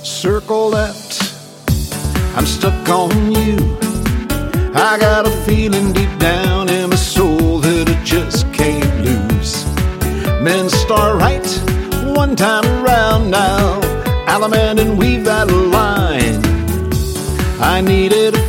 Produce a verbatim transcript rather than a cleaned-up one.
Circle left, I'm stuck on you. I got a feeling deep down in my soul that I just can't lose. Men star right, one time around now. Alamand and weave that line. I needed a